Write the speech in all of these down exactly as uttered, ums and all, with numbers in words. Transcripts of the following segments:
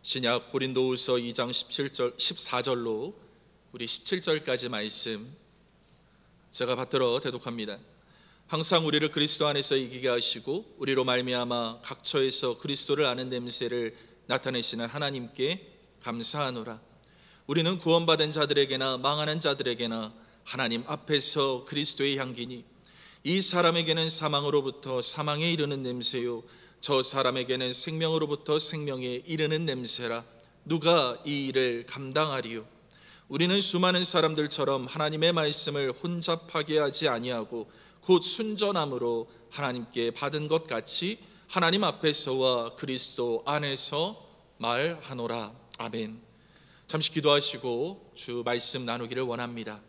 신약 고린도후서 이 장 십칠 절 십사 절로 우리 십칠 절까지 말씀 제가 받들어 대독합니다. 항상 우리를 그리스도 안에서 이기게 하시고 우리로 말미암아 각처에서 그리스도를 아는 냄새를 나타내시는 하나님께 감사하노라. 우리는 구원받은 자들에게나 망하는 자들에게나 하나님 앞에서 그리스도의 향기니 이 사람에게는 사망으로부터 사망에 이르는 냄새요 저 사람에게는 생명으로부터 생명에 이르는 냄새라. 누가 이 일을 감당하리요? 우리는 수많은 사람들처럼 하나님의 말씀을 혼잡하게 하지 아니하고 곧 순전함으로 하나님께 받은 것 같이 하나님 앞에서와 그리스도 안에서 말하노라. 아멘. 잠시 기도하시고 주 말씀 나누기를 원합니다.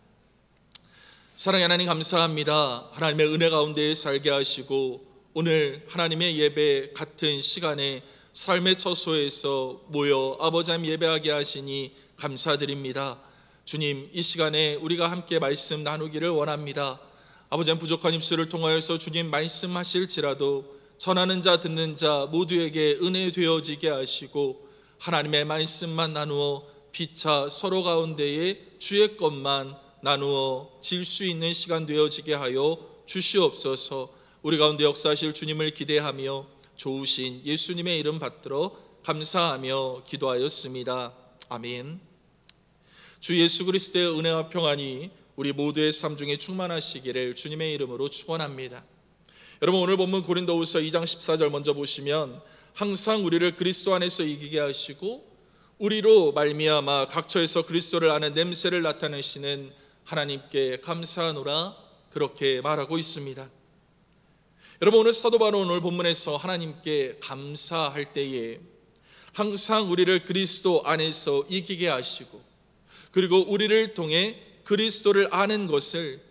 사랑의 하나님, 감사합니다. 하나님의 은혜 가운데 살게 하시고 오늘 하나님의 예배 같은 시간에 삶의 처소에서 모여 아버지 하나님 예배하게 하시니 감사드립니다. 주님, 이 시간에 우리가 함께 말씀 나누기를 원합니다. 아버지 하나님, 부족한 입술을 통하여서 주님 말씀하실지라도 전하는 자 듣는 자 모두에게 은혜 되어지게 하시고 하나님의 말씀만 나누어 피차 서로 가운데에 주의 것만 나누어 질 수 있는 시간 되어지게 하여 주시옵소서. 우리 가운데 역사하실 주님을 기대하며 좋으신 예수님의 이름 받들어 감사하며 기도하였습니다. 아멘. 주 예수 그리스도의 은혜와 평안이 우리 모두의 삶 중에 충만하시기를 주님의 이름으로 축원합니다. 여러분, 오늘 본문 고린도후서 이 장 십사 절 먼저 보시면 항상 우리를 그리스도 안에서 이기게 하시고 우리로 말미암아 각처에서 그리스도를 아는 냄새를 나타내시는 하나님께 감사하노라, 그렇게 말하고 있습니다. 여러분, 오늘 사도 바로 오늘 본문에서 하나님께 감사할 때에 항상 우리를 그리스도 안에서 이기게 하시고 그리고 우리를 통해 그리스도를 아는 것을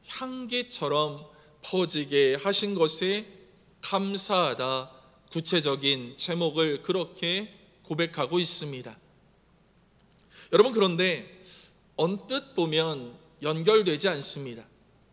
향기처럼 퍼지게 하신 것에 감사하다, 구체적인 제목을 그렇게 고백하고 있습니다. 여러분, 그런데 언뜻 보면 연결되지 않습니다.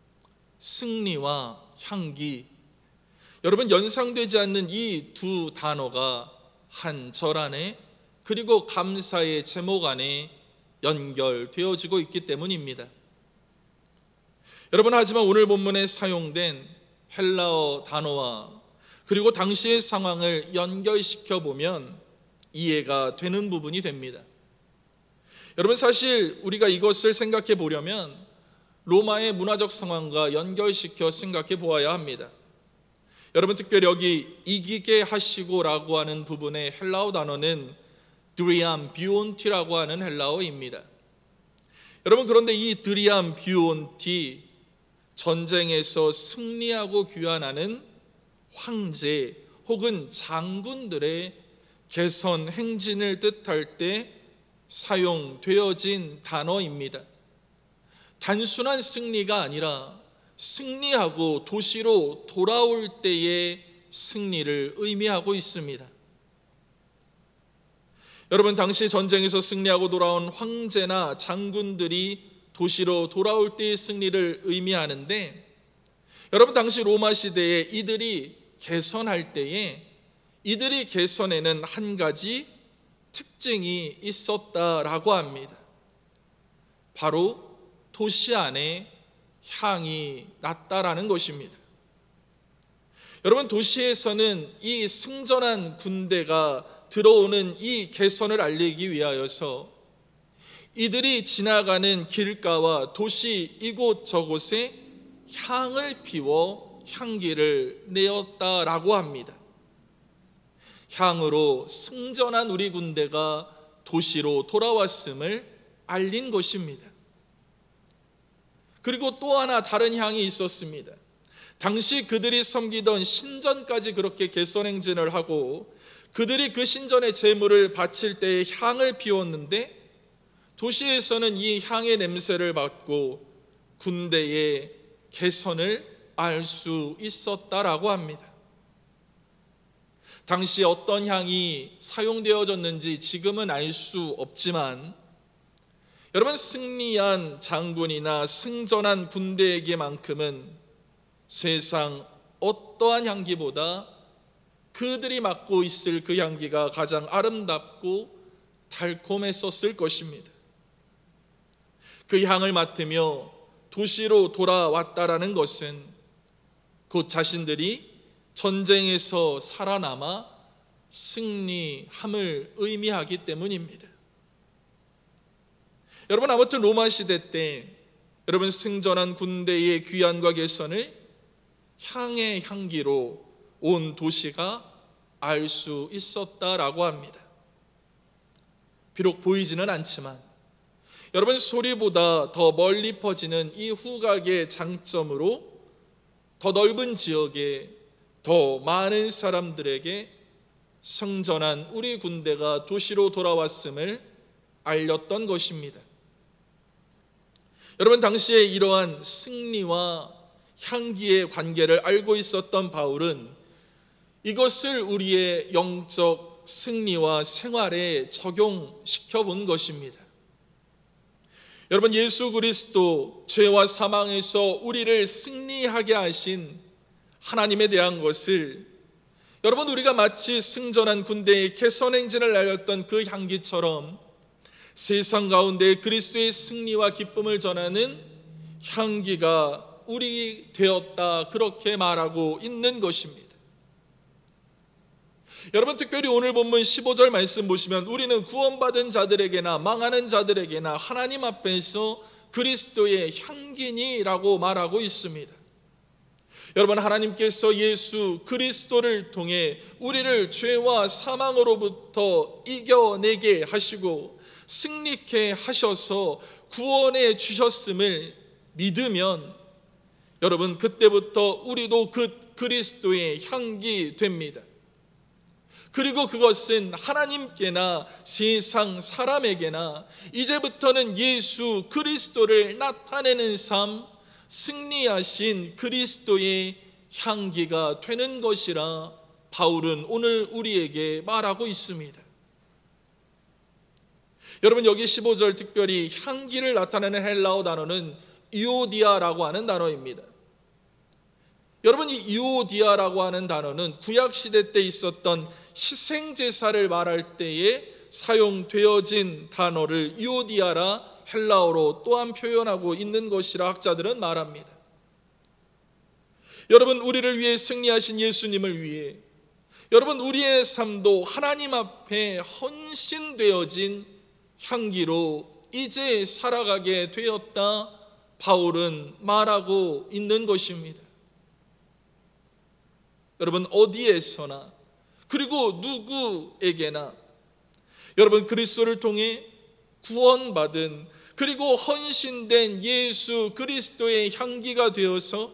승리와 향기, 여러분, 연상되지 않는 이 두 단어가 한 절 안에 그리고 감사의 제목 안에 연결되어지고 있기 때문입니다. 여러분, 하지만 오늘 본문에 사용된 헬라어 단어와 그리고 당시의 상황을 연결시켜 보면 이해가 되는 부분이 됩니다. 여러분, 사실 우리가 이것을 생각해 보려면 로마의 문화적 상황과 연결시켜 생각해 보아야 합니다. 여러분, 특별히 여기 이기게 하시고라고 하는 부분의 헬라어 단어는 드리암 뷰온티라고 하는 헬라어입니다. 여러분, 그런데 이 드리암 뷰온티, 전쟁에서 승리하고 귀환하는 황제 혹은 장군들의 개선 행진을 뜻할 때 사용되어진 단어입니다. 단순한 승리가 아니라 승리하고 도시로 돌아올 때의 승리를 의미하고 있습니다. 여러분, 당시 전쟁에서 승리하고 돌아온 황제나 장군들이 도시로 돌아올 때의 승리를 의미하는데, 여러분, 당시 로마 시대에 이들이 개선할 때에 이들이 개선에는 한 가지 특징이 있었다라고 합니다. 바로 도시 안에 향이 났다라는 것입니다. 여러분, 도시에서는 이 승전한 군대가 들어오는 이 개선을 알리기 위하여서 이들이 지나가는 길가와 도시 이곳저곳에 향을 피워 향기를 내었다라고 합니다. 향으로 승전한 우리 군대가 도시로 돌아왔음을 알린 것입니다. 그리고 또 하나 다른 향이 있었습니다. 당시 그들이 섬기던 신전까지 그렇게 개선 행진을 하고 그들이 그 신전의 제물을 바칠 때에 향을 피웠는데, 도시에서는 이 향의 냄새를 맡고 군대의 개선을 알 수 있었다라고 합니다. 당시 어떤 향이 사용되어졌는지 지금은 알 수 없지만, 여러분, 승리한 장군이나 승전한 군대에게만큼은 세상 어떠한 향기보다 그들이 맡고 있을 그 향기가 가장 아름답고 달콤했었을 것입니다. 그 향을 맡으며 도시로 돌아왔다라는 것은 곧 자신들이 전쟁에서 살아남아 승리함을 의미하기 때문입니다. 여러분, 아무튼 로마 시대 때 여러분 승전한 군대의 귀환과 개선을 향의 향기로 온 도시가 알 수 있었다라고 합니다. 비록 보이지는 않지만 여러분, 소리보다 더 멀리 퍼지는 이 후각의 장점으로 더 넓은 지역에 더 많은 사람들에게 승전한 우리 군대가 도시로 돌아왔음을 알렸던 것입니다. 여러분, 당시에 이러한 승리와 향기의 관계를 알고 있었던 바울은 이것을 우리의 영적 승리와 생활에 적용시켜 본 것입니다. 여러분, 예수 그리스도 죄와 사망에서 우리를 승리하게 하신 하나님에 대한 것을 여러분, 우리가 마치 승전한 군대의 개선 행진을 알렸던 그 향기처럼 세상 가운데 그리스도의 승리와 기쁨을 전하는 향기가 우리 되었다, 그렇게 말하고 있는 것입니다. 여러분, 특별히 오늘 본문 십오 절 말씀 보시면 우리는 구원받은 자들에게나 망하는 자들에게나 하나님 앞에서 그리스도의 향기니라고 말하고 있습니다. 여러분, 하나님께서 예수 그리스도를 통해 우리를 죄와 사망으로부터 이겨내게 하시고 승리케 하셔서 구원해 주셨음을 믿으면 여러분, 그때부터 우리도 그 그리스도의 향기 됩니다. 그리고 그것은 하나님께나 세상 사람에게나 이제부터는 예수 그리스도를 나타내는 삶, 승리하신 그리스도의 향기가 되는 것이라 바울은 오늘 우리에게 말하고 있습니다. 여러분, 여기 십오 절 특별히 향기를 나타내는 헬라어 단어는 이오디아라고 하는 단어입니다. 여러분, 이 이오디아라고 하는 단어는 구약시대 때 있었던 희생제사를 말할 때에 사용되어진 단어를 이오디아라 헬라어로 또한 표현하고 있는 것이라 학자들은 말합니다. 여러분, 우리를 위해 승리하신 예수님을 위해 여러분, 우리의 삶도 하나님 앞에 헌신되어진 향기로 이제 살아가게 되었다, 바울은 말하고 있는 것입니다. 여러분, 어디에서나 그리고 누구에게나 여러분, 그리스도를 통해 구원받은 그리고 헌신된 예수 그리스도의 향기가 되어서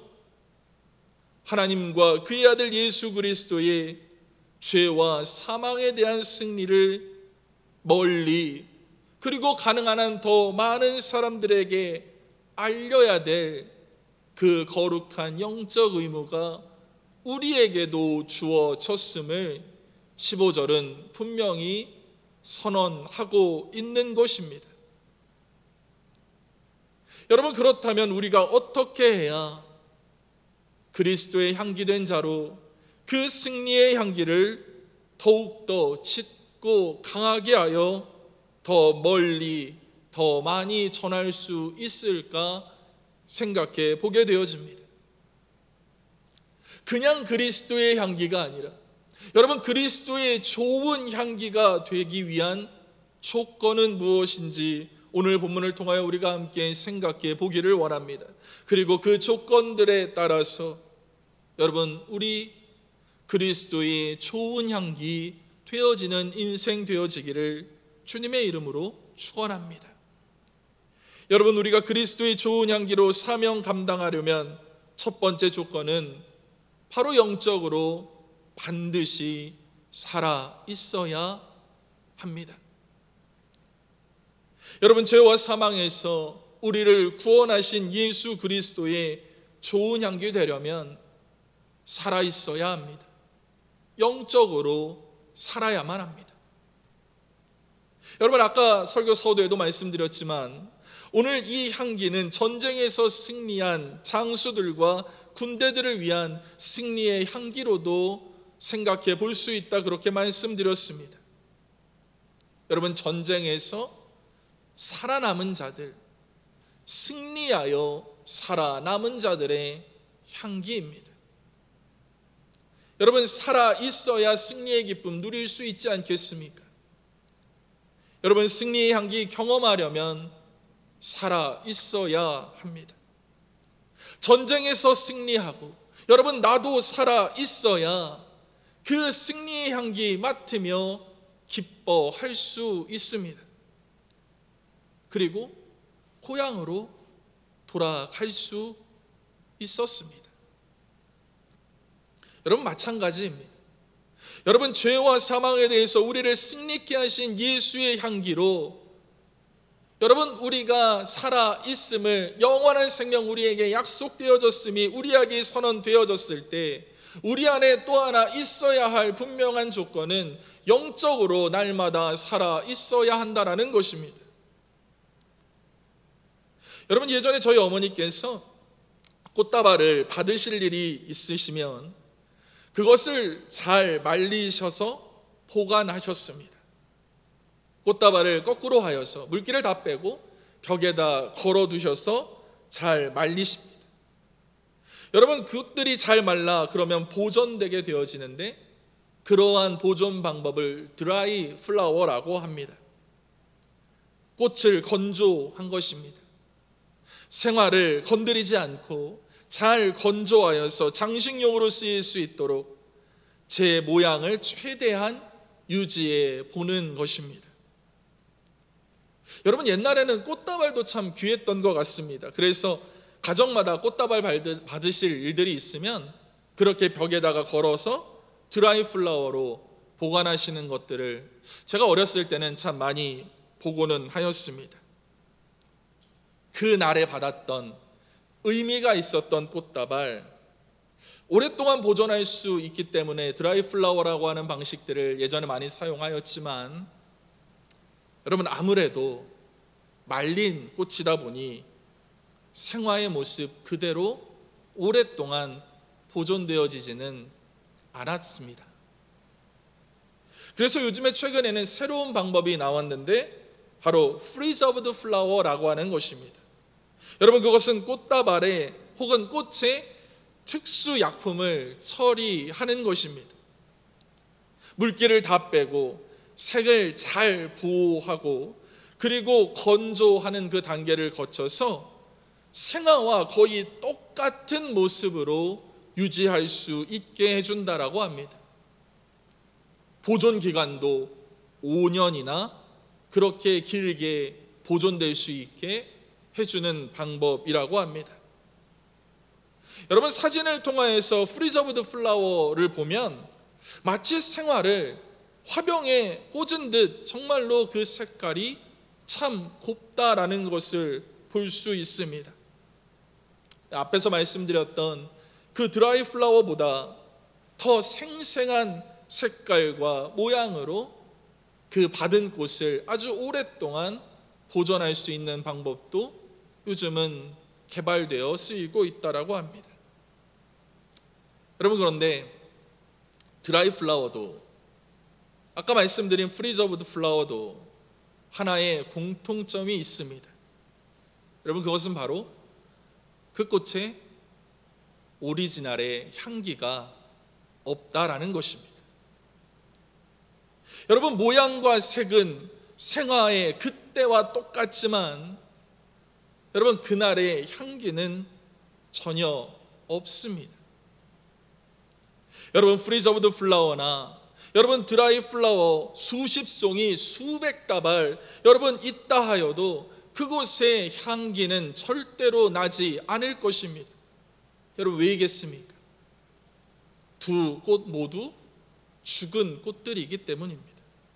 하나님과 그의 아들 예수 그리스도의 죄와 사망에 대한 승리를 멀리 그리고 가능한 한 더 많은 사람들에게 알려야 될 그 거룩한 영적 의무가 우리에게도 주어졌음을 십오 절은 분명히 선언하고 있는 것입니다. 여러분, 그렇다면 우리가 어떻게 해야 그리스도의 향기된 자로 그 승리의 향기를 더욱더 짙고 강하게 하여 더 멀리 더 많이 전할 수 있을까 생각해 보게 되어집니다. 그냥 그리스도의 향기가 아니라 여러분, 그리스도의 좋은 향기가 되기 위한 조건은 무엇인지 오늘 본문을 통하여 우리가 함께 생각해 보기를 원합니다. 그리고 그 조건들에 따라서 여러분, 우리 그리스도의 좋은 향기 되어지는 인생 되어지기를 주님의 이름으로 축원합니다. 여러분, 우리가 그리스도의 좋은 향기로 사명 감당하려면 첫 번째 조건은 바로 영적으로 반드시 살아 있어야 합니다. 여러분, 죄와 사망에서 우리를 구원하신 예수 그리스도의 좋은 향기 되려면 살아 있어야 합니다. 영적으로 살아야만 합니다. 여러분, 아까 설교 서두에도 말씀드렸지만 오늘 이 향기는 전쟁에서 승리한 장수들과 군대들을 위한 승리의 향기로도 생각해 볼 수 있다, 그렇게 말씀드렸습니다. 여러분, 전쟁에서 살아남은 자들, 승리하여 살아남은 자들의 향기입니다. 여러분, 살아 있어야 승리의 기쁨 누릴 수 있지 않겠습니까? 여러분, 승리의 향기 경험하려면 살아 있어야 합니다. 전쟁에서 승리하고 여러분, 나도 살아 있어야 그 승리의 향기 맡으며 기뻐할 수 있습니다. 그리고 고향으로 돌아갈 수 있었습니다. 여러분, 마찬가지입니다. 여러분, 죄와 사망에 대해서 우리를 승리케 하신 예수의 향기로 여러분, 우리가 살아있음을, 영원한 생명 우리에게 약속되어졌음이 우리에게 선언되어졌을 때 우리 안에 또 하나 있어야 할 분명한 조건은 영적으로 날마다 살아있어야 한다는 것입니다. 여러분, 예전에 저희 어머니께서 꽃다발을 받으실 일이 있으시면 그것을 잘 말리셔서 보관하셨습니다. 꽃다발을 거꾸로 하여서 물기를 다 빼고 벽에다 걸어두셔서 잘 말리십니다. 여러분, 그것들이 잘 말라 그러면 보존되게 되어지는데 그러한 보존 방법을 드라이 플라워라고 합니다. 꽃을 건조한 것입니다. 생화를 건드리지 않고 잘 건조하여서 장식용으로 쓰일 수 있도록 제 모양을 최대한 유지해 보는 것입니다. 여러분, 옛날에는 꽃다발도 참 귀했던 것 같습니다. 그래서 가정마다 꽃다발 받으실 일들이 있으면 그렇게 벽에다가 걸어서 드라이 플라워로 보관하시는 것들을 제가 어렸을 때는 참 많이 보고는 하였습니다. 그 날에 받았던 의미가 있었던 꽃다발, 오랫동안 보존할 수 있기 때문에 드라이 플라워라고 하는 방식들을 예전에 많이 사용하였지만 여러분, 아무래도 말린 꽃이다 보니 생화의 모습 그대로 오랫동안 보존되어지지는 않았습니다. 그래서 요즘에 최근에는 새로운 방법이 나왔는데 바로 Preserved Flower라고 하는 것입니다. 여러분, 그것은 꽃다발에 혹은 꽃에 특수 약품을 처리하는 것입니다. 물기를 다 빼고 색을 잘 보호하고 그리고 건조하는 그 단계를 거쳐서 생화와 거의 똑같은 모습으로 유지할 수 있게 해준다라고 합니다. 보존 기간도 오 년이나 그렇게 길게 보존될 수 있게 해주는 방법이라고 합니다. 여러분, 사진을 통하여서 프리저브드 플라워를 보면 마치 생화를 화병에 꽂은 듯 정말로 그 색깔이 참 곱다라는 것을 볼 수 있습니다. 앞에서 말씀드렸던 그 드라이 플라워보다 더 생생한 색깔과 모양으로 그 받은 꽃을 아주 오랫동안 보존할 수 있는 방법도 요즘은 개발되어 쓰이고 있다라고 합니다. 여러분, 그런데 드라이 플라워도 아까 말씀드린 프리저브드 플라워도 하나의 공통점이 있습니다. 여러분, 그것은 바로 그 꽃의 오리지널의 향기가 없다라는 것입니다. 여러분, 모양과 색은 생화의 그때와 똑같지만 여러분, 그날의 향기는 전혀 없습니다. 여러분, 프리저브드 플라워나 여러분 드라이 플라워 수십 송이 수백 다발 여러분 있다 하여도 그곳의 향기는 절대로 나지 않을 것입니다. 여러분, 왜이겠습니까? 두 꽃 모두 죽은 꽃들이기 때문입니다.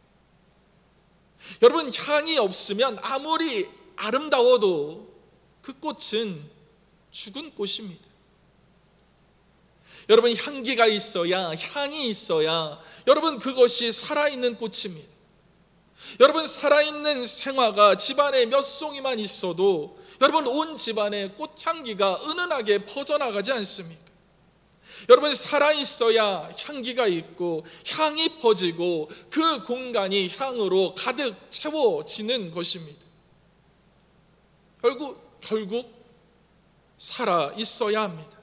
여러분, 향이 없으면 아무리 아름다워도 그 꽃은 죽은 꽃입니다. 여러분, 향기가 있어야, 향이 있어야 여러분 그것이 살아있는 꽃입니다. 여러분, 살아있는 생화가 집안에 몇 송이만 있어도 여러분 온 집안에 꽃향기가 은은하게 퍼져나가지 않습니까? 여러분, 살아있어야 향기가 있고 향이 퍼지고 그 공간이 향으로 가득 채워지는 것입니다. 결국, 결국 살아있어야 합니다.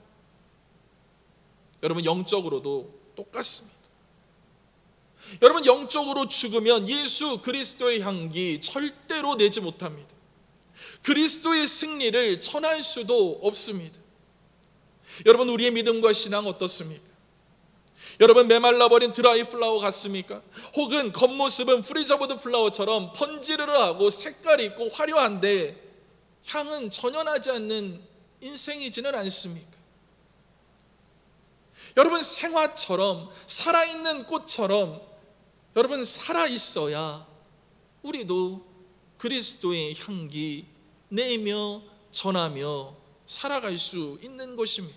여러분, 영적으로도 똑같습니다. 여러분, 영적으로 죽으면 예수 그리스도의 향기 절대로 내지 못합니다. 그리스도의 승리를 전할 수도 없습니다. 여러분, 우리의 믿음과 신앙 어떻습니까? 여러분, 메말라버린 드라이 플라워 같습니까? 혹은 겉모습은 프리저브드 플라워처럼 번지르르하고 색깔이 있고 화려한데 향은 전혀 나지 않는 인생이지는 않습니까? 여러분, 생화처럼 살아있는 꽃처럼 여러분, 살아있어야 우리도 그리스도의 향기 내며 전하며 살아갈 수 있는 것입니다.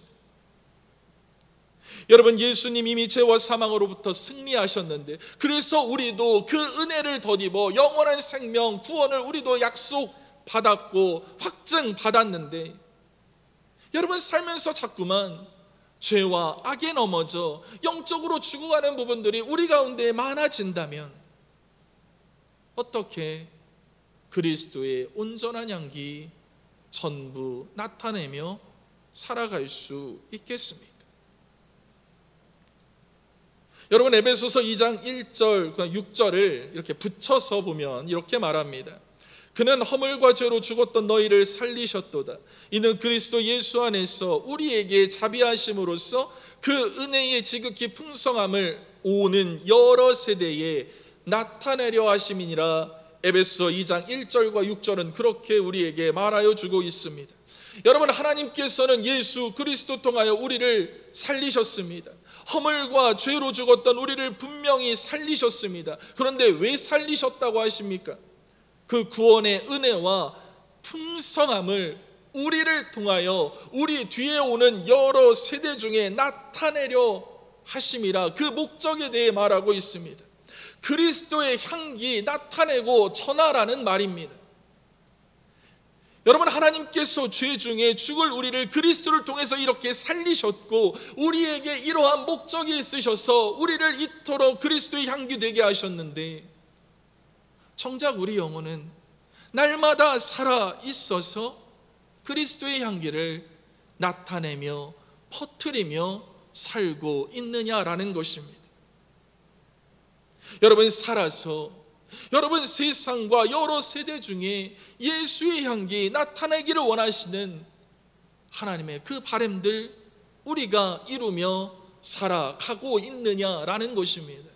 여러분, 예수님 이미 죄와 사망으로부터 승리하셨는데, 그래서 우리도 그 은혜를 덧입어 영원한 생명, 구원을 우리도 약속받았고 확증받았는데, 여러분, 살면서 자꾸만 죄와 악에 넘어져 영적으로 죽어가는 부분들이 우리 가운데 많아진다면 어떻게 그리스도의 온전한 향기 전부 나타내며 살아갈 수 있겠습니까? 여러분, 에베소서 이 장 일 절 육 절을 이렇게 붙여서 보면 이렇게 말합니다. 그는 허물과 죄로 죽었던 너희를 살리셨도다. 이는 그리스도 예수 안에서 우리에게 자비하심으로써 그 은혜의 지극히 풍성함을 오는 여러 세대에 나타내려 하심이니라. 에베소 이 장 일 절과 육 절은 그렇게 우리에게 말하여 주고 있습니다. 여러분, 하나님께서는 예수 그리스도 통하여 우리를 살리셨습니다. 허물과 죄로 죽었던 우리를 분명히 살리셨습니다. 그런데 왜 살리셨다고 하십니까? 그 구원의 은혜와 풍성함을 우리를 통하여 우리 뒤에 오는 여러 세대 중에 나타내려 하심이라, 그 목적에 대해 말하고 있습니다. 그리스도의 향기 나타내고 전하라는 말입니다. 여러분, 하나님께서 죄 중에 죽을 우리를 그리스도를 통해서 이렇게 살리셨고 우리에게 이러한 목적이 있으셔서 우리를 이토록 그리스도의 향기 되게 하셨는데, 정작 우리 영혼은 날마다 살아 있어서 그리스도의 향기를 나타내며 퍼뜨리며 살고 있느냐라는 것입니다. 여러분, 살아서 여러분 세상과 여러 세대 중에 예수의 향기 나타내기를 원하시는 하나님의 그 바람들 우리가 이루며 살아가고 있느냐라는 것입니다.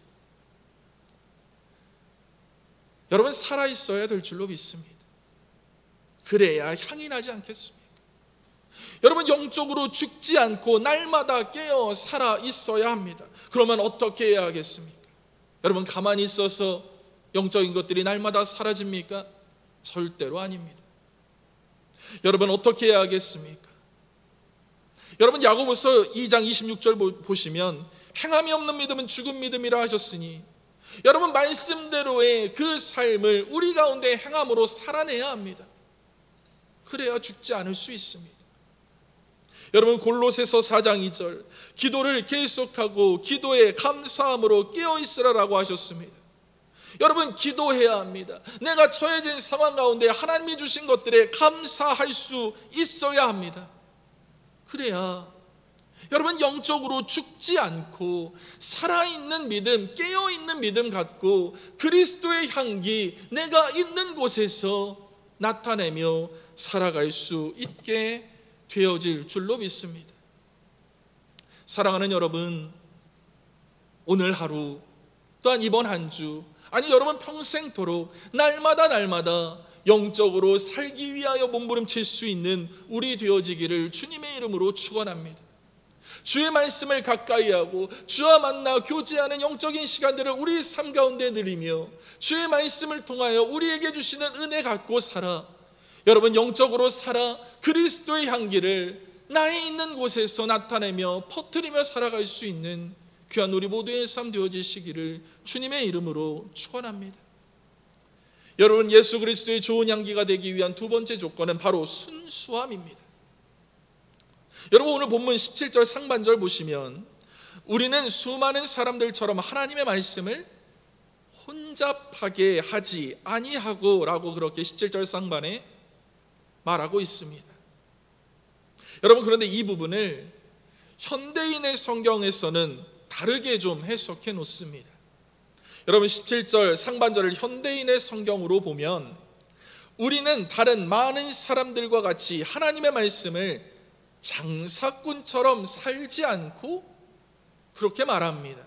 여러분, 살아있어야 될 줄로 믿습니다. 그래야 향이 나지 않겠습니까? 여러분, 영적으로 죽지 않고 날마다 깨어 살아있어야 합니다. 그러면 어떻게 해야 하겠습니까? 여러분, 가만히 있어서 영적인 것들이 날마다 사라집니까? 절대로 아닙니다. 여러분, 어떻게 해야 하겠습니까? 여러분, 야고보서 이 장 이십육 절 보시면 행함이 없는 믿음은 죽은 믿음이라 하셨으니, 여러분, 말씀대로의 그 삶을 우리 가운데 행함으로 살아내야 합니다. 그래야 죽지 않을 수 있습니다. 여러분, 골로새서 사 장 이 절 기도를 계속하고 기도에 감사함으로 깨어있으라라고 하셨습니다. 여러분, 기도해야 합니다. 내가 처해진 상황 가운데 하나님이 주신 것들에 감사할 수 있어야 합니다. 그래야 여러분, 영적으로 죽지 않고 살아있는 믿음, 깨어있는 믿음 갖고 그리스도의 향기 내가 있는 곳에서 나타내며 살아갈 수 있게 되어질 줄로 믿습니다. 사랑하는 여러분, 오늘 하루 또한 이번 한 주, 아니 여러분 평생토록 날마다 날마다 영적으로 살기 위하여 몸부림칠 수 있는 우리 되어지기를 주님의 이름으로 축원합니다. 주의 말씀을 가까이 하고 주와 만나 교제하는 영적인 시간들을 우리 삶 가운데 누리며 주의 말씀을 통하여 우리에게 주시는 은혜 갖고 살아 여러분 영적으로 살아 그리스도의 향기를 나의 있는 곳에서 나타내며 퍼뜨리며 살아갈 수 있는 귀한 우리 모두의 삶 되어지시기를 주님의 이름으로 축원합니다. 여러분, 예수 그리스도의 좋은 향기가 되기 위한 두 번째 조건은 바로 순수함입니다. 여러분, 오늘 본문 십칠 절 상반절 보시면 우리는 수많은 사람들처럼 하나님의 말씀을 혼잡하게 하지 아니하고 라고 그렇게 십칠 절 상반에 말하고 있습니다. 여러분, 그런데 이 부분을 현대인의 성경에서는 다르게 좀 해석해 놓습니다. 여러분, 십칠 절 상반절을 현대인의 성경으로 보면 우리는 다른 많은 사람들과 같이 하나님의 말씀을 장사꾼처럼 살지 않고 그렇게 말합니다.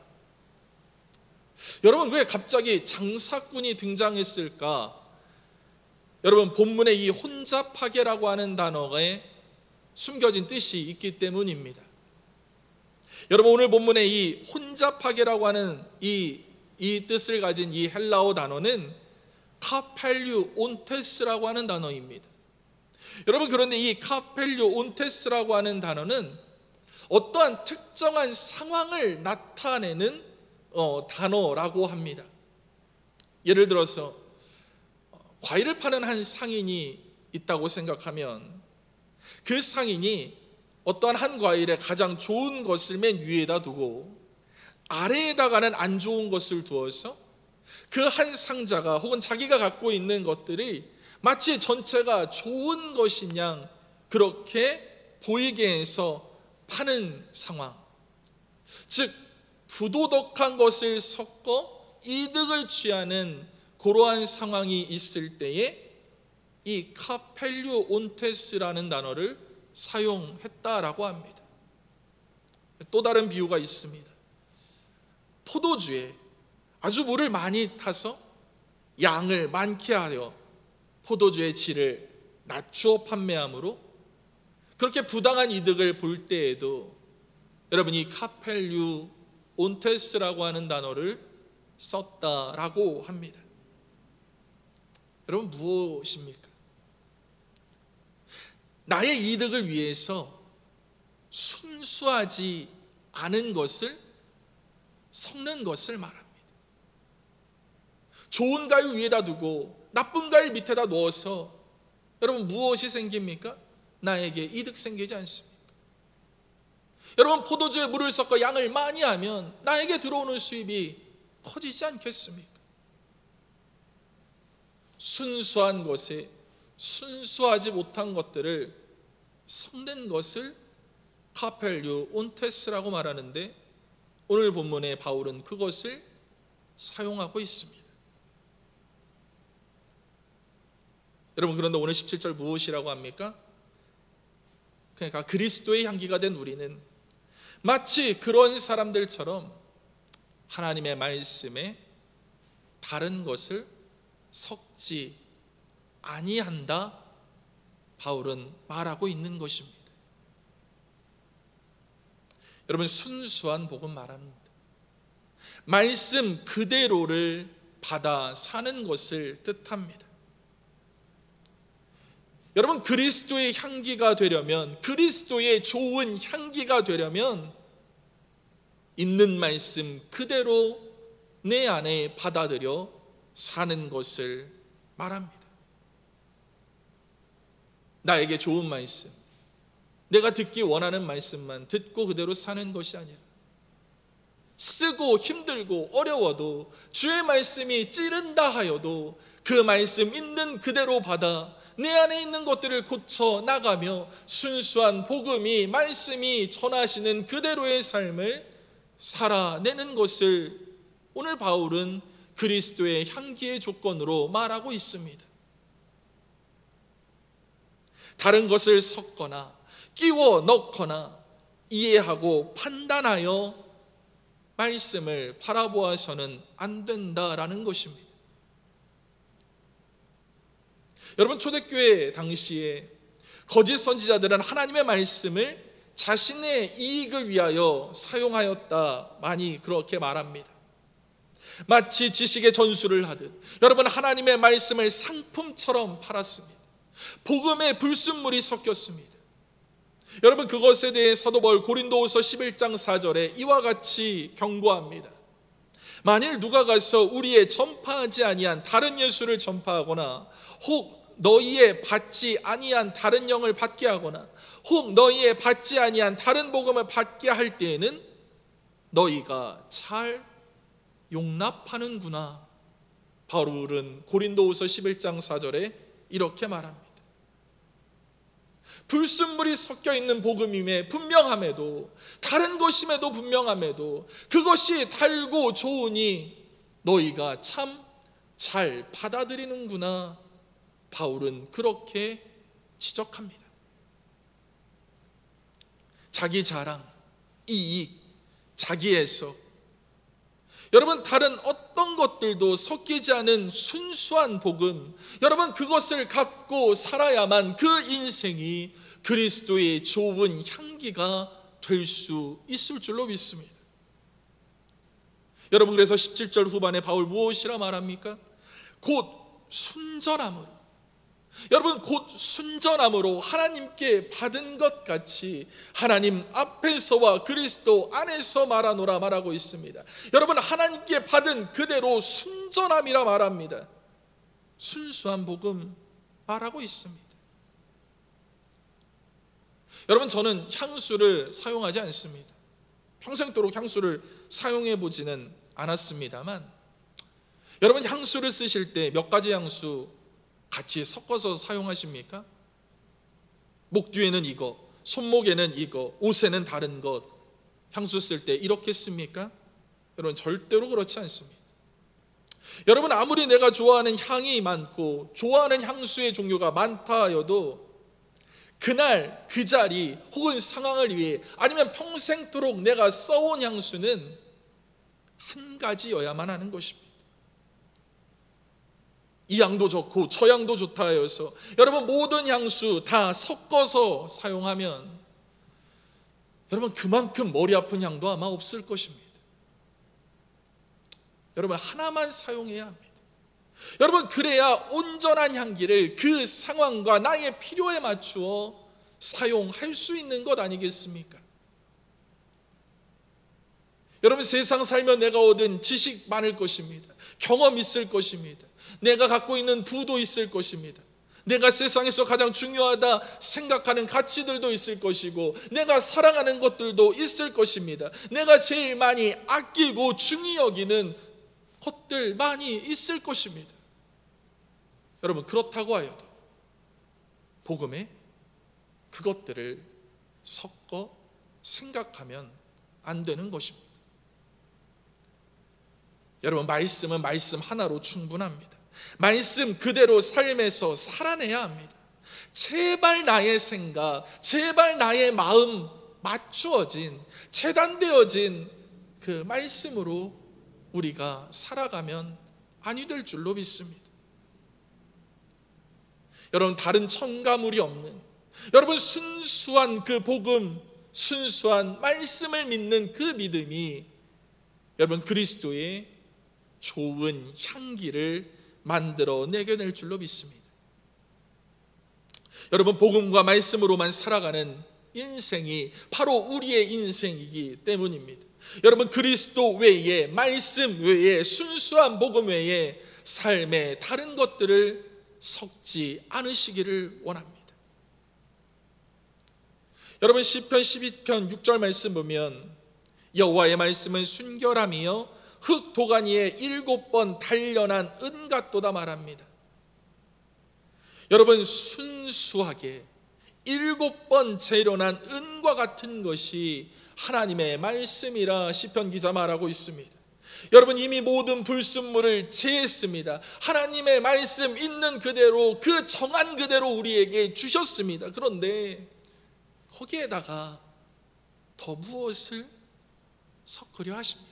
여러분, 왜 갑자기 장사꾼이 등장했을까? 여러분, 본문에 이 혼잡하게라고 하는 단어에 숨겨진 뜻이 있기 때문입니다. 여러분, 오늘 본문에 이 혼잡하게라고 하는 이, 이 뜻을 가진 이 헬라어 단어는 카펠류 온테스라고 하는 단어입니다. 여러분, 그런데 이 카펠류 온테스라고 하는 단어는 어떠한 특정한 상황을 나타내는 어, 단어라고 합니다. 예를 들어서 과일을 파는 한 상인이 있다고 생각하면 그 상인이 어떠한 한 과일의 가장 좋은 것을 맨 위에다 두고 아래에다가는 안 좋은 것을 두어서 그 한 상자가 혹은 자기가 갖고 있는 것들이 마치 전체가 좋은 것인 양 그렇게 보이게 해서 파는 상황, 즉 부도덕한 것을 섞어 이득을 취하는 그러한 상황이 있을 때에 이 카펠류 온테스라는 단어를 사용했다라고 합니다. 또 다른 비유가 있습니다. 포도주에 아주 물을 많이 타서 양을 많게 하여 포도주의 질을 낮추어 판매함으로 그렇게 부당한 이득을 볼 때에도 여러분, 이 카펠류 온테스라고 하는 단어를 썼다라고 합니다. 여러분, 무엇입니까? 나의 이득을 위해서 순수하지 않은 것을 섞는 것을 말합니다. 좋은 과일 위에다 두고 나쁜 과일 밑에다 넣어서 여러분, 무엇이 생깁니까? 나에게 이득 생기지 않습니까? 여러분, 포도주에 물을 섞어 양을 많이 하면 나에게 들어오는 수입이 커지지 않겠습니까? 순수한 것에 순수하지 못한 것들을 섞는 것을 카펠류 온테스라고 말하는데 오늘 본문에 바울은 그것을 사용하고 있습니다. 여러분, 그런데 오늘 십칠 절 무엇이라고 합니까? 그러니까 그리스도의 향기가 된 우리는 마치 그런 사람들처럼 하나님의 말씀에 다른 것을 섞지 아니한다, 바울은 말하고 있는 것입니다. 여러분, 순수한 복음 말합니다. 말씀 그대로를 받아 사는 것을 뜻합니다. 여러분, 그리스도의 향기가 되려면, 그리스도의 좋은 향기가 되려면 있는 말씀 그대로 내 안에 받아들여 사는 것을 말합니다. 나에게 좋은 말씀, 내가 듣기 원하는 말씀만 듣고 그대로 사는 것이 아니라 쓰고 힘들고 어려워도 주의 말씀이 찌른다 하여도 그 말씀 있는 그대로 받아 내 안에 있는 것들을 고쳐 나가며 순수한 복음이, 말씀이 전하시는 그대로의 삶을 살아내는 것을 오늘 바울은 그리스도의 향기의 조건으로 말하고 있습니다. 다른 것을 섞거나 끼워 넣거나 이해하고 판단하여 말씀을 바라보아서는 안 된다라는 것입니다. 여러분, 초대교회 당시에 거짓 선지자들은 하나님의 말씀을 자신의 이익을 위하여 사용하였다, 많이 그렇게 말합니다. 마치 지식의 전수를 하듯 여러분, 하나님의 말씀을 상품처럼 팔았습니다. 복음의 불순물이 섞였습니다. 여러분, 그것에 대해 사도 바울 고린도후서 십일 장 사 절에 이와 같이 경고합니다. 만일 누가 가서 우리의 전파하지 아니한 다른 예수를 전파하거나 혹 너희의 받지 아니한 다른 영을 받게 하거나 혹 너희의 받지 아니한 다른 복음을 받게 할 때에는 너희가 잘 용납하는구나. 바울은 고린도후서 십일 장 사 절에 이렇게 말합니다. 불순물이 섞여 있는 복음임에 분명함에도, 다른 것임에도 분명함에도 그것이 달고 좋으니 너희가 참 잘 받아들이는구나. 바울은 그렇게 지적합니다. 자기 자랑, 이익, 자기 해석, 여러분 다른 어떤 것들도 섞이지 않은 순수한 복음, 여러분 그것을 갖고 살아야만 그 인생이 그리스도의 좋은 향기가 될 수 있을 줄로 믿습니다. 여러분 그래서 십칠 절 후반에 바울 무엇이라 말합니까? 곧 순전함으로, 여러분 곧 순전함으로 하나님께 받은 것 같이 하나님 앞에서와 그리스도 안에서 말하노라 말하고 있습니다. 여러분 하나님께 받은 그대로 순전함이라 말합니다. 순수한 복음 말하고 있습니다. 여러분 저는 향수를 사용하지 않습니다. 평생도록 향수를 사용해 보지는 않았습니다만, 여러분 향수를 쓰실 때 몇 가지 향수 같이 섞어서 사용하십니까? 목 뒤에는 이거, 손목에는 이거, 옷에는 다른 것, 향수 쓸 때 이렇게 씁니까? 여러분 절대로 그렇지 않습니다. 여러분 아무리 내가 좋아하는 향이 많고 좋아하는 향수의 종류가 많다 하여도 그날 그 자리 혹은 상황을 위해 아니면 평생도록 내가 써온 향수는 한 가지여야만 하는 것입니다. 이 향도 좋고 저 향도 좋다 하여서 여러분 모든 향수 다 섞어서 사용하면 여러분 그만큼 머리 아픈 향도 아마 없을 것입니다. 여러분 하나만 사용해야 합니다. 여러분 그래야 온전한 향기를 그 상황과 나의 필요에 맞추어 사용할 수 있는 것 아니겠습니까? 여러분 세상 살면 내가 얻은 지식 많을 것입니다. 경험 있을 것입니다. 내가 갖고 있는 부도 있을 것입니다. 내가 세상에서 가장 중요하다 생각하는 가치들도 있을 것이고 내가 사랑하는 것들도 있을 것입니다. 내가 제일 많이 아끼고 중히 여기는 것들 많이 있을 것입니다. 여러분 그렇다고 하여도 복음에 그것들을 섞어 생각하면 안 되는 것입니다. 여러분 말씀은 말씀 하나로 충분합니다. 말씀 그대로 삶에서 살아내야 합니다. 제발 나의 생각, 제발 나의 마음 맞추어진, 재단되어진 그 말씀으로 우리가 살아가면 아니 될 줄로 믿습니다. 여러분 다른 첨가물이 없는, 여러분 순수한 그 복음, 순수한 말씀을 믿는 그 믿음이 여러분 그리스도의 좋은 향기를 만들어 내겨낼 줄로 믿습니다. 여러분 복음과 말씀으로만 살아가는 인생이 바로 우리의 인생이기 때문입니다. 여러분 그리스도 외에, 말씀 외에, 순수한 복음 외에 삶에 다른 것들을 섞지 않으시기를 원합니다. 여러분 시편 십이 편 육 절 말씀 보면 여호와의 말씀은 순결함이요 흙 도가니에 일곱 번 단련한 은 같도다 말합니다. 여러분 순수하게 일곱 번 재련한 은과 같은 것이 하나님의 말씀이라 시편 기자 말하고 있습니다. 여러분 이미 모든 불순물을 제했습니다. 하나님의 말씀 있는 그대로 그 정한 그대로 우리에게 주셨습니다. 그런데 거기에다가 더 무엇을 섞으려 하십니까?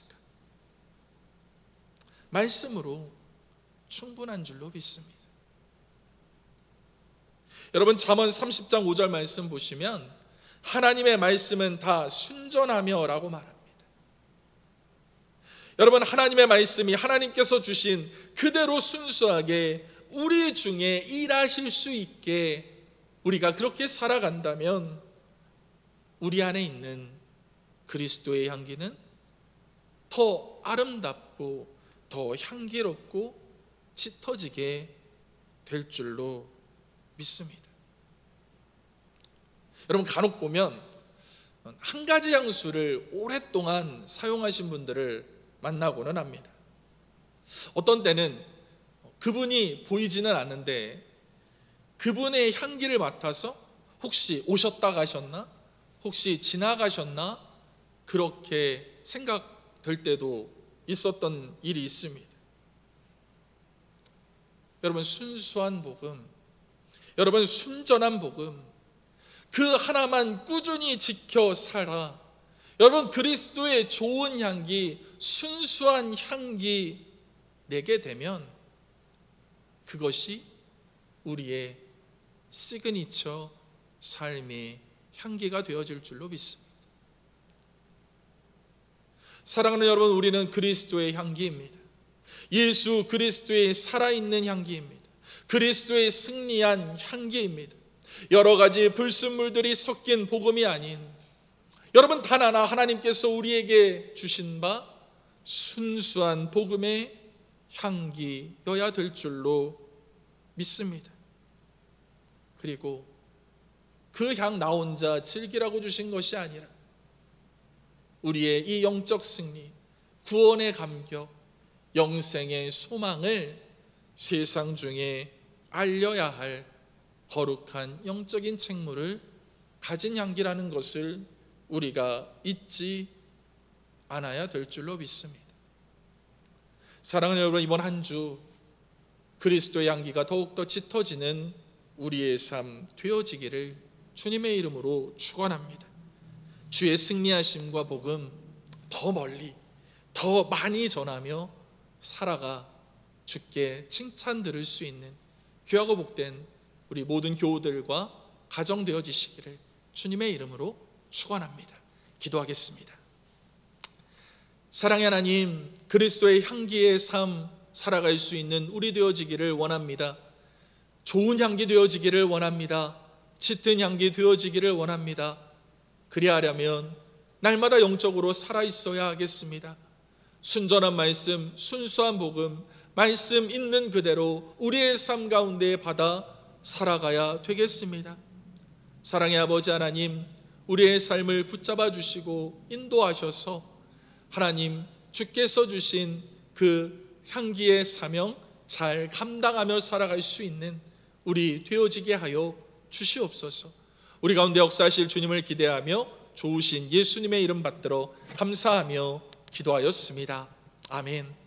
말씀으로 충분한 줄로 믿습니다. 여러분 잠언 삼십 장 오 절 말씀 보시면 하나님의 말씀은 다 순전하며 라고 말합니다. 여러분 하나님의 말씀이 하나님께서 주신 그대로 순수하게 우리 중에 일하실 수 있게 우리가 그렇게 살아간다면 우리 안에 있는 그리스도의 향기는 더 아름답고 더 향기롭고 짙어지게 될 줄로 믿습니다. 여러분, 간혹 보면 한 가지 향수를 오랫동안 사용하신 분들을 만나고는 합니다. 어떤 때는 그분이 보이지는 않는데 그분의 향기를 맡아서 혹시 오셨다 가셨나? 혹시 지나가셨나? 그렇게 생각될 때도 있었던 일이 있습니다. 여러분, 순수한 복음, 여러분 순전한 복음, 그 하나만 꾸준히 지켜 살아 여러분 그리스도의 좋은 향기, 순수한 향기 내게 되면 그것이 우리의 시그니처 삶의 향기가 되어질 줄로 믿습니다. 사랑하는 여러분, 우리는 그리스도의 향기입니다. 예수 그리스도의 살아있는 향기입니다. 그리스도의 승리한 향기입니다. 여러 가지 불순물들이 섞인 복음이 아닌 여러분 단 하나 하나님께서 우리에게 주신 바 순수한 복음의 향기여야 될 줄로 믿습니다. 그리고 그 향 나 혼자 즐기라고 주신 것이 아니라 우리의 이 영적 승리, 구원의 감격, 영생의 소망을 세상 중에 알려야 할 거룩한 영적인 책무를 가진 향기라는 것을 우리가 잊지 않아야 될 줄로 믿습니다. 사랑하는 여러분, 이번 한 주 그리스도의 향기가 더욱더 짙어지는 우리의 삶 되어지기를 주님의 이름으로 축원합니다. 주의 승리하심과 복음 더 멀리 더 많이 전하며 살아가 주께 칭찬 들을 수 있는 귀하고 복된 우리 모든 교우들과 가정 되어지시기를 주님의 이름으로 축원합니다. 기도하겠습니다. 사랑의 하나님, 그리스도의 향기의 삶 살아갈 수 있는 우리 되어지기를 원합니다. 좋은 향기 되어지기를 원합니다. 짙은 향기 되어지기를 원합니다. 그리하려면 날마다 영적으로 살아있어야 하겠습니다. 순전한 말씀, 순수한 복음, 말씀 있는 그대로 우리의 삶 가운데 받아 살아가야 되겠습니다. 사랑의 아버지 하나님, 우리의 삶을 붙잡아 주시고 인도하셔서 하나님 주께서 주신 그 향기의 사명 잘 감당하며 살아갈 수 있는 우리 되어지게 하여 주시옵소서. 우리 가운데 역사하실 주님을 기대하며 좋으신 예수님의 이름 받들어 감사하며 기도하였습니다. 아멘.